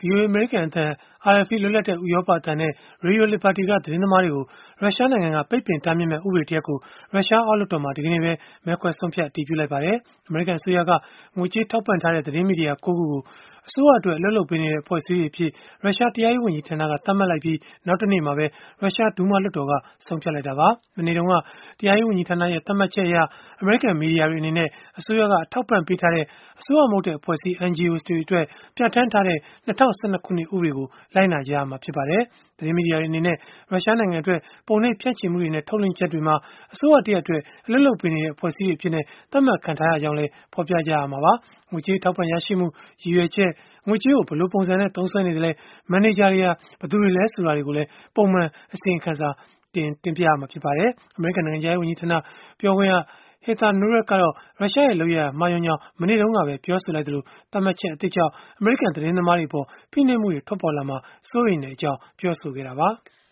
VOA အမေရိကန်အသံ RFE လွတ်လပ်တဲ့ ဥရောပအသံနဲ့ Radio Liberty က သတင်းသမားတွေကို ရုရှားနိုင်ငံက ပိတ်ပင်တားမြစ်မယ့် ဥပဒေတရပ်ကို ရုရှားအောက်လွှတ်တော်မှာ ဒီကနေ့ပဲ မဲခွဲဆုံးဖြတ် အတည်ပြုလိုက်ပါတယ်။ အမေရိကန်အစိုးရက ငွေကြေးထောက်ပံ့ထားတဲ့ သတင်းမီဒီယာ ၉ ခုကို အစိုးရအတွက် အလုပ်လုပ်ပေးနေတဲ့ အဖွဲ့အစည်းတွေအဖြစ် ရုရှားတရားရေးဝန်ကြီးဌာနက သတ်မှတ်လိုက်ပြီး နောက်တနေ့မှာပဲ ရုရှား ဒူးမားလွှတ်တော်က ဆုံးဖြတ်လိုက်တာပါ။ မနေ့တုန်းက တရားရေးဝန်ကြီးဌာနရဲ့ သတ်မှတ်ချက်အရ အမေရိကန် မီဒီယာတွေအနေနဲ့ အစိုးရက အထောက်အပံ့ပေးထားတဲ့ အစိုးရမဟုတ်တဲ့ အဖွဲ့အစည်း NGOs တွေအတွက် ပြဌာန်းထားတဲ့ ၂၀၁၂ ခုနှစ် ဥပဒေကို လိုက်နာကြရမှာ ဖြစ်ပါတယ်။ သတင်းမီဒီယာတွေအနေနဲ့ ရုရှားနိုင်ငံအတွက် ပုံနှိပ်ဖြန့်ချီမှုတွေနဲ့ ထုတ်လွှင့်ချက်တွေမှာ အစိုးရတရပ်အတွက် အလုပ်လုပ်ပေးနေတဲ့ အဖွဲ့အစည်းတွေအဖြစ် သတ်မှတ်ခံထားရကြောင်းလည်း ဖော်ပြကြရမှာပါ။ ငွေကြေးအထောက်အပံ့ ရရှိမှု ရည်ရွယ်ချက်၊ ငွေကြေးကို ဘယ်လိုပုံစံနဲ့ သုံးစွဲနေသလဲ၊ မန်နေဂျာတွေဟာ ဘယ်သူတွေလဲ ဆိုတာတွေကိုလည်း ပုံမှန်အစီရင်ခံစာတင်ပြရမှာ ဖြစ်ပါတယ်။ အမေရိကန် နိုင်ငံခြားရေး ဝန်ကြီးဌာန ပြောခွင့်ရ Heather Nauert ကတော့ ရုရှားရဲ့ လုပ်ရပ်ဟာ မှားယွင်းကြောင်း မနေ့တုန်းကပဲ ပြောဆိုလိုက်သလို၊ သတ်မှတ်ချက်အသစ်ကြောင့် အမေရိကန် သတင်းသမားတွေအပေါ် ဖိနှိပ်မှုတွေ ထွက်ပေါ်လာမှာ စိုးရိမ်ကြောင်း ပြောဆိုခဲ့တာပါ။